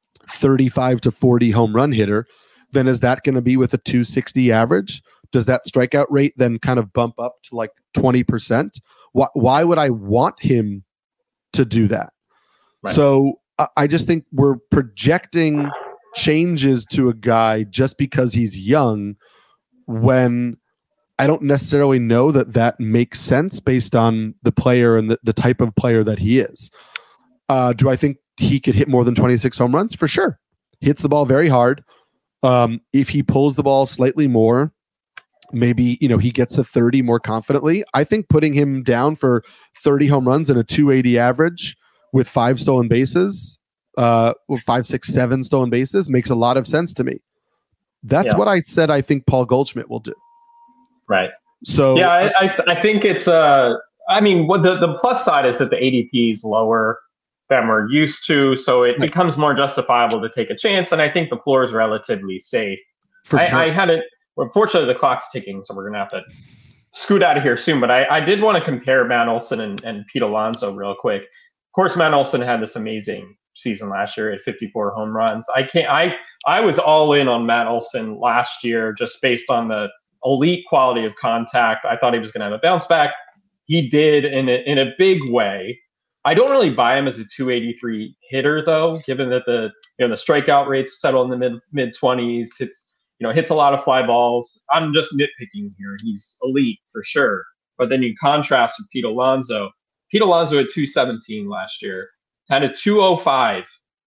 D: 35 to 40 home run hitter, then is that going to be with a 260 average? Does that strikeout rate then kind of bump up to like 20%? Why would I want him to do that? Right. So I just think we're projecting changes to a guy just because he's young, when I don't necessarily know that makes sense based on the player and the type of player that he is. Do I think he could hit more than 26 home runs? For sure. Hits the ball very hard. If he pulls the ball slightly more, maybe, he gets to 30 more confidently. I think putting him down for 30 home runs and a 280 average with 5 stolen bases, 5, 6, 7 stolen bases makes a lot of sense to me. That's what I said I think Paul Goldschmidt will do.
C: Right.
D: So
C: yeah, I think it's what the plus side is that the ADP is lower than we're used to, so it becomes more justifiable to take a chance, and I think the floor is relatively safe. For sure. I had it. Unfortunately, the clock's ticking, so we're gonna have to scoot out of here soon. But I did want to compare Matt Olson and Pete Alonso real quick. Of course, Matt Olson had this amazing season last year at 54 home runs. I was all in on Matt Olson last year just based on the elite quality of contact. I thought he was going to have a bounce back. He did in a big way. I don't really buy him as a 283 hitter though, given that the strikeout rates settle in the mid 20s. Hits a lot of fly balls. I'm just nitpicking here. He's elite for sure. But then you contrast with Pete Alonso. Pete Alonso at 217 last year had a 205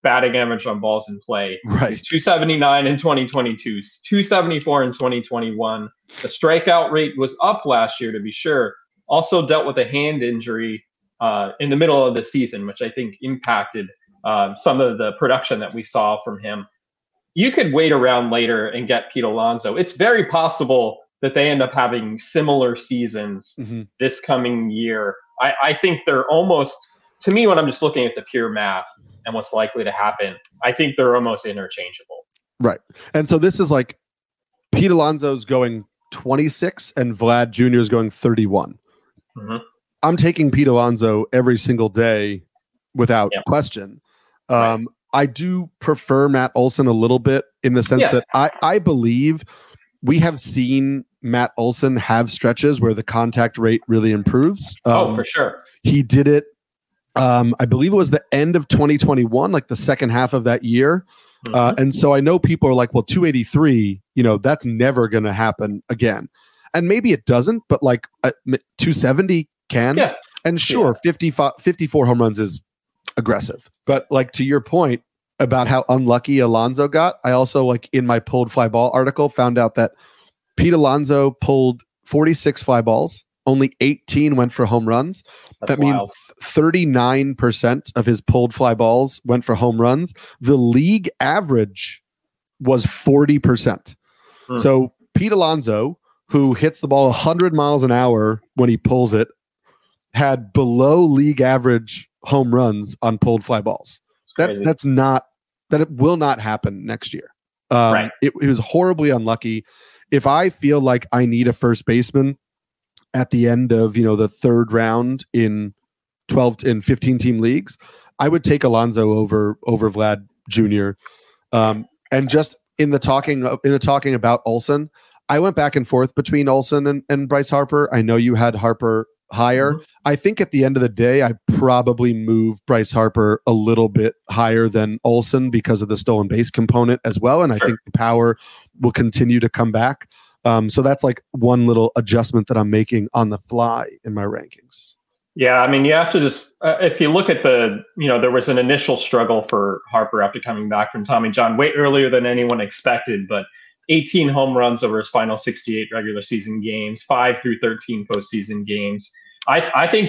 C: batting average on balls in play.
D: Right.
C: He's 279 in 2022, 274 in 2021. The strikeout rate was up last year, to be sure. Also dealt with a hand injury in the middle of the season, which I think impacted some of the production that we saw from him. You could wait around later and get Pete Alonso. It's very possible that they end up having similar seasons this coming year. I think they're almost, to me, when I'm just looking at the pure math and what's likely to happen, I think they're almost interchangeable.
D: Right. And so this is like Pete Alonso's going 26 and Vlad Jr. is going 31. I'm taking Pete Alonso every single day without question.
C: Right.
D: I do prefer Matt Olson a little bit in the sense that I believe we have seen Matt Olson have stretches where the contact rate really improves.
C: For sure.
D: He did it. I believe it was the end of 2021, like the second half of that year. And so I know people are like, well, 283, that's never going to happen again. And maybe it doesn't, but like 270 can. Yeah. And sure, 54 home runs is aggressive. But like to your point about how unlucky Alonso got, I also like in my pulled fly ball article found out that Pete Alonso pulled 46 fly balls. Only 18 went for home runs. That means 39% of his pulled fly balls went for home runs. The league average was 40%. So Pete Alonso, who hits the ball 100 miles an hour when he pulls it, had below league average home runs on pulled fly balls. It will not happen next year. It was horribly unlucky. If I feel like I need a first baseman at the end of the third round in 12 and 15 team leagues, I would take Alonso over Vlad Jr. And just in the talking about Olson, I went back and forth between Olson and Bryce Harper. I know you had Harper higher. I think at the end of the day, I probably move Bryce Harper a little bit higher than Olson because of the stolen base component as well. And I think the power will continue to come back. So that's like one little adjustment that I'm making on the fly in my rankings.
C: Yeah, I mean, you have to just, if you look at there was an initial struggle for Harper after coming back from Tommy John way earlier than anyone expected, but 18 home runs over his final 68 regular season games, 5 through 13 postseason games. I think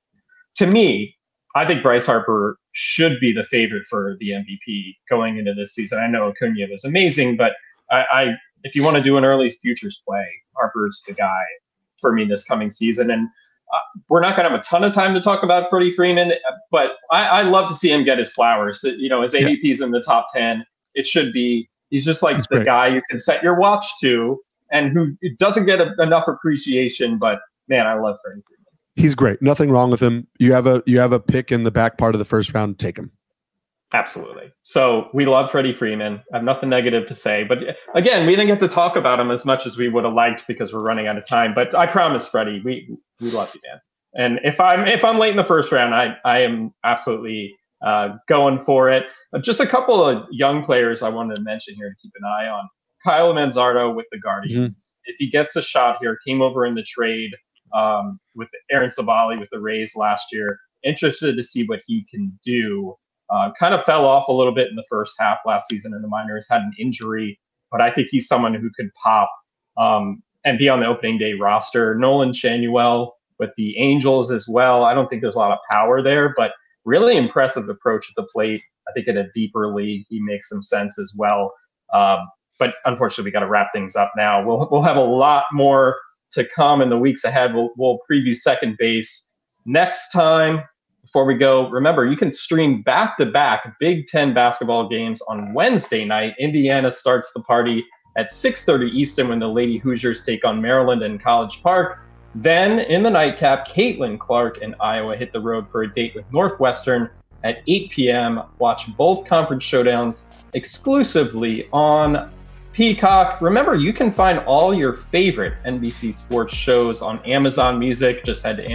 C: I think Bryce Harper should be the favorite for the MVP going into this season. I know Acuna was amazing, but if you want to do an early futures play, Harper's the guy for me this coming season. And we're not going to have a ton of time to talk about Freddie Freeman, but I love to see him get his flowers. His ADP is in the top 10. It should be. He's just like the guy you can set your watch to and who doesn't get enough appreciation. But man, I love Freddie Freeman.
D: He's great. Nothing wrong with him. You have a pick in the back part of the first round. Take him.
C: Absolutely. So we love Freddie Freeman. I have nothing negative to say. But again, we didn't get to talk about him as much as we would have liked because we're running out of time. But I promise, Freddie, we love you, man. And if I'm late in the first round, I am absolutely going for it. Just a couple of young players I wanted to mention here to keep an eye on. Kyle Manzardo with the Guardians. If he gets a shot here, came over in the trade with Aaron Savali with the Rays last year. Interested to see what he can do. Kind of fell off a little bit in the first half last season in the minors, had an injury, but I think he's someone who could pop and be on the opening day roster. Nolan Shanuel with the Angels as well. I don't think there's a lot of power there, but really impressive approach at the plate. I think in a deeper league, he makes some sense as well. But unfortunately, we got to wrap things up now. We'll have a lot more to come in the weeks ahead. We'll preview second base next time. Before we go, remember, you can stream back-to-back Big Ten basketball games on Wednesday night. Indiana starts the party at 6:30 Eastern when the Lady Hoosiers take on Maryland in College Park. Then, in the nightcap, Caitlin Clark and Iowa hit the road for a date with Northwestern at 8 p.m. Watch both conference showdowns exclusively on Peacock. Remember, you can find all your favorite NBC Sports shows on Amazon Music. Just head to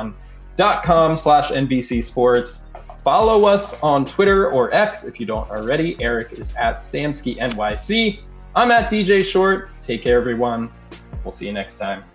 C: Amazon.com/NBC Sports. Follow us on Twitter or X if you don't already. Eric is at SamskyNYC. I'm at DJ Short. Take care, everyone. We'll see you next time.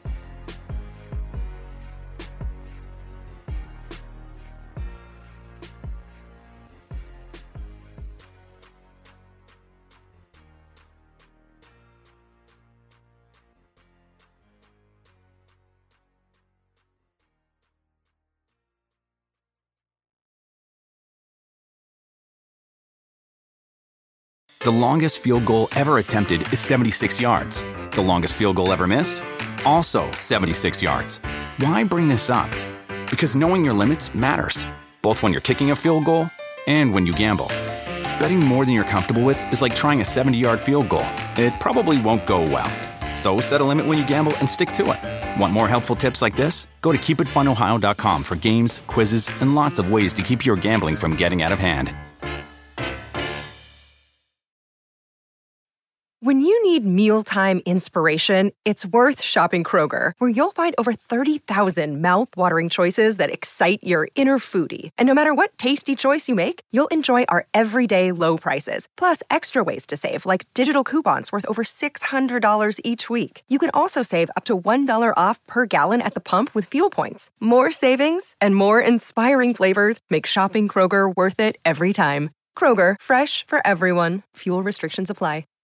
A: The longest field goal ever attempted is 76 yards. The longest field goal ever missed? Also 76 yards. Why bring this up? Because knowing your limits matters, both when you're kicking a field goal and when you gamble. Betting more than you're comfortable with is like trying a 70-yard field goal. It probably won't go well. So set a limit when you gamble and stick to it. Want more helpful tips like this? Go to keepitfunohio.com for games, quizzes, and lots of ways to keep your gambling from getting out of hand.
E: When you need mealtime inspiration, it's worth shopping Kroger, where you'll find over 30,000 mouth-watering choices that excite your inner foodie. And no matter what tasty choice you make, you'll enjoy our everyday low prices, plus extra ways to save, like digital coupons worth over $600 each week. You can also save up to $1 off per gallon at the pump with fuel points. More savings and more inspiring flavors make shopping Kroger worth it every time. Kroger, fresh for everyone. Fuel restrictions apply.